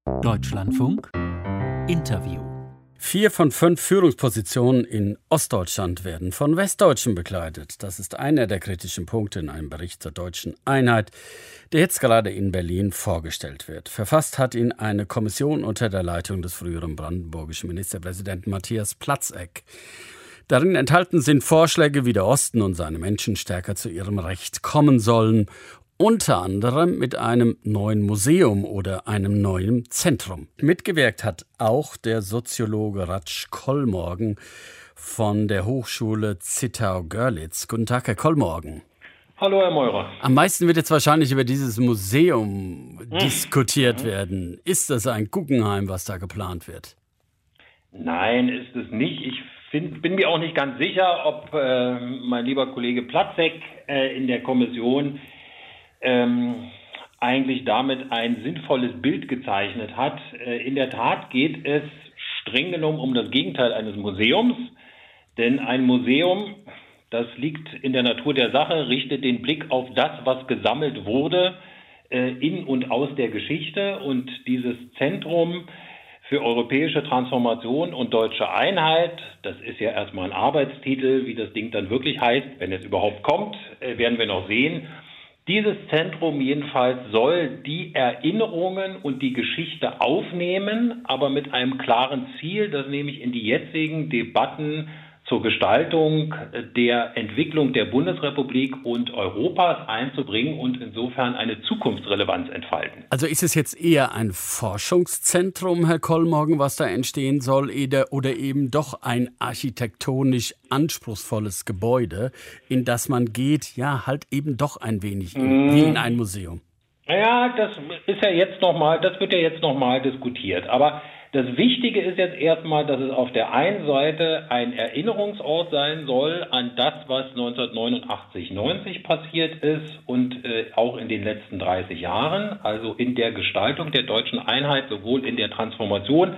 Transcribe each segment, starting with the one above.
Deutschlandfunk Interview. 4 von 5 Führungspositionen in Ostdeutschland werden von Westdeutschen bekleidet. Das ist einer der kritischen Punkte in einem Bericht zur deutschen Einheit, der jetzt gerade in Berlin vorgestellt wird. Verfasst hat ihn eine Kommission unter der Leitung des früheren brandenburgischen Ministerpräsidenten Matthias Platzek. Darin enthalten sind Vorschläge, wie der Osten und seine Menschen stärker zu ihrem Recht kommen sollen. Unter anderem mit einem neuen Museum oder einem neuen Zentrum. Mitgewirkt hat auch der Soziologe Ratsch Kollmorgen von der Hochschule Zittau-Görlitz. Guten Tag, Herr Kollmorgen. Hallo, Herr Meurer. Am meisten wird jetzt wahrscheinlich über dieses Museum diskutiert werden. Ist das ein Guggenheim, was da geplant wird? Nein, ist es nicht. Ich bin mir auch nicht ganz sicher, ob mein lieber Kollege Platzek in der Kommission eigentlich damit ein sinnvolles Bild gezeichnet hat. In der Tat geht es streng genommen um das Gegenteil eines Museums, denn ein Museum, das liegt in der Natur der Sache, richtet den Blick auf das, was gesammelt wurde in und aus der Geschichte, und dieses Zentrum für europäische Transformation und deutsche Einheit, das ist ja erstmal ein Arbeitstitel, wie das Ding dann wirklich heißt, wenn es überhaupt kommt, werden wir noch sehen. Dieses Zentrum jedenfalls soll die Erinnerungen und die Geschichte aufnehmen, aber mit einem klaren Ziel, das nämlich in die jetzigen Debatten zur Gestaltung der Entwicklung der Bundesrepublik und Europas einzubringen und insofern eine Zukunftsrelevanz entfalten. Also ist es jetzt eher ein Forschungszentrum, Herr Kollmorgen, was da entstehen soll, oder eben doch ein architektonisch anspruchsvolles Gebäude, in das man geht, ja, halt eben doch ein wenig wie in ein Museum? Ja, das wird ja jetzt nochmal diskutiert, aber das Wichtige ist jetzt erstmal, dass es auf der einen Seite ein Erinnerungsort sein soll an das, was 1989-90 passiert ist und auch in den letzten 30 Jahren, also in der Gestaltung der deutschen Einheit, sowohl in der Transformation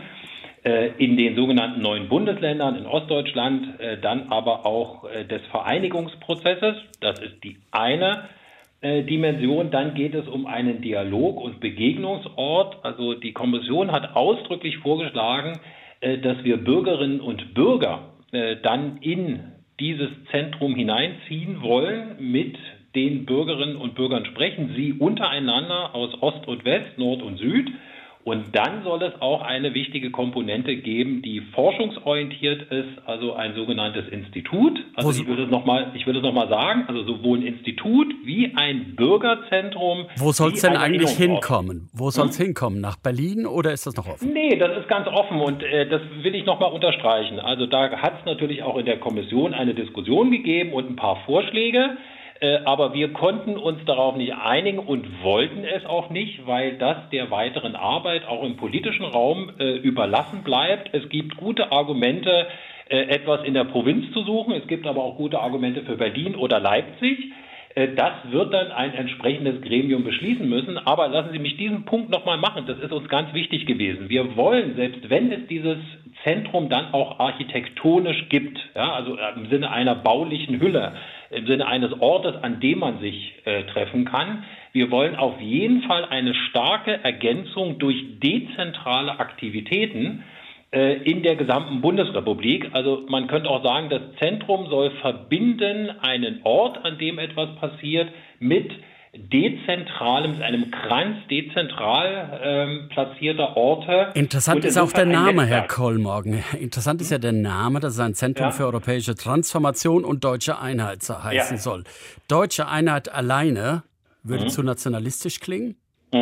in den sogenannten neuen Bundesländern in Ostdeutschland, dann aber auch des Vereinigungsprozesses. Das ist die eine Dimension. Dann geht es um einen Dialog- und Begegnungsort. Also die Kommission hat ausdrücklich vorgeschlagen, dass wir Bürgerinnen und Bürger dann in dieses Zentrum hineinziehen wollen, mit den Bürgerinnen und Bürgern sprechen, sie untereinander aus Ost und West, Nord und Süd. Und dann soll es auch eine wichtige Komponente geben, die forschungsorientiert ist, also ein sogenanntes Institut. Also ich würde es noch mal sagen, also sowohl ein Institut wie ein Bürgerzentrum. Wo soll es denn eigentlich hinkommen? Wo soll es hinkommen? Nach Berlin oder ist das noch offen? Nee, das ist ganz offen und das will ich noch mal unterstreichen. Also da hat es natürlich auch in der Kommission eine Diskussion gegeben und ein paar Vorschläge. Aber wir konnten uns darauf nicht einigen und wollten es auch nicht, weil das der weiteren Arbeit auch im politischen Raum überlassen bleibt. Es gibt gute Argumente, etwas in der Provinz zu suchen. Es gibt aber auch gute Argumente für Berlin oder Leipzig. Das wird dann ein entsprechendes Gremium beschließen müssen. Aber lassen Sie mich diesen Punkt nochmal machen. Das ist uns ganz wichtig gewesen. Wir wollen, selbst wenn es dieses Zentrum dann auch architektonisch gibt, ja, also im Sinne einer baulichen Hülle, im Sinne eines Ortes, an dem man sich treffen kann. Wir wollen auf jeden Fall eine starke Ergänzung durch dezentrale Aktivitäten in der gesamten Bundesrepublik. Also man könnte auch sagen, das Zentrum soll verbinden einen Ort, an dem etwas passiert, mit dezentralem, einem Kranz dezentral platzierter Orte. Interessant ist auch der Name, Herr Kollmorgen. Interessant ist ja der Name, dass es ein Zentrum für europäische Transformation und deutsche Einheit heißen soll. Deutsche Einheit alleine würde zu nationalistisch klingen?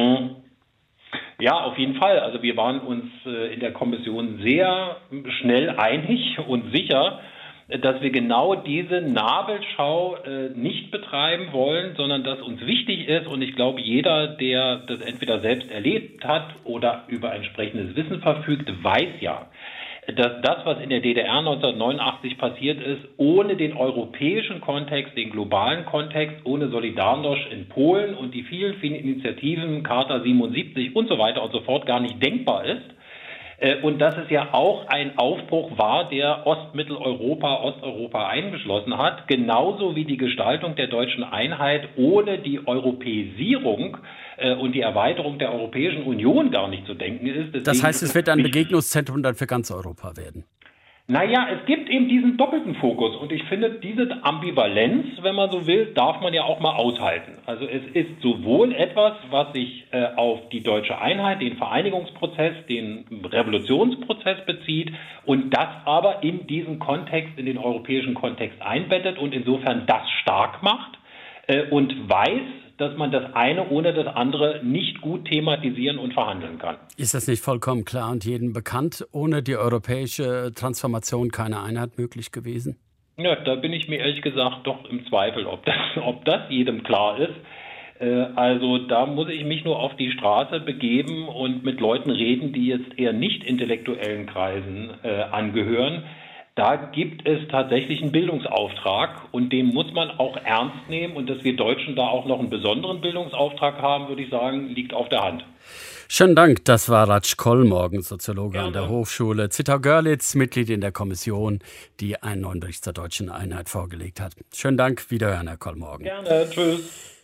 Ja, auf jeden Fall. Also wir waren uns in der Kommission sehr schnell einig und sicher, dass wir genau diese Nabelschau nicht betreiben wollen, sondern dass uns wichtig ist, und ich glaube, jeder, der das entweder selbst erlebt hat oder über entsprechendes Wissen verfügt, weiß ja, dass das, was in der DDR 1989 passiert ist, ohne den europäischen Kontext, den globalen Kontext, ohne Solidarność in Polen und die vielen, vielen Initiativen, Charta 77 und so weiter und so fort gar nicht denkbar ist. Und dass es ja auch ein Aufbruch war, der Osteuropa eingeschlossen hat, genauso wie die Gestaltung der deutschen Einheit ohne die Europäisierung und die Erweiterung der Europäischen Union gar nicht zu denken ist. Deswegen das heißt, es wird ein Begegnungszentrum dann für ganz Europa werden? Naja, es gibt eben diesen doppelten Fokus und ich finde, diese Ambivalenz, wenn man so will, darf man ja auch mal aushalten. Also es ist sowohl etwas, was sich auf die deutsche Einheit, den Vereinigungsprozess, den Revolutionsprozess bezieht und das aber in diesen Kontext, in den europäischen Kontext einbettet und insofern das stark macht und weiß, dass man das eine ohne das andere nicht gut thematisieren und verhandeln kann. Ist das nicht vollkommen klar und jedem bekannt? Ohne die europäische Transformation keine Einheit möglich gewesen? Ja, da bin ich mir ehrlich gesagt doch im Zweifel, ob das jedem klar ist. Also da muss ich mich nur auf die Straße begeben und mit Leuten reden, die jetzt eher nicht intellektuellen Kreisen angehören. Da gibt es tatsächlich einen Bildungsauftrag und den muss man auch ernst nehmen. Und dass wir Deutschen da auch noch einen besonderen Bildungsauftrag haben, würde ich sagen, liegt auf der Hand. Schönen Dank, das war Ratsch Kollmorgen, Soziologe an der Hochschule Zittau-Görlitz, Mitglied in der Kommission, die einen neuen Bericht zur deutschen Einheit vorgelegt hat. Schönen Dank, wiederhören, Herr Kollmorgen. Gerne, tschüss.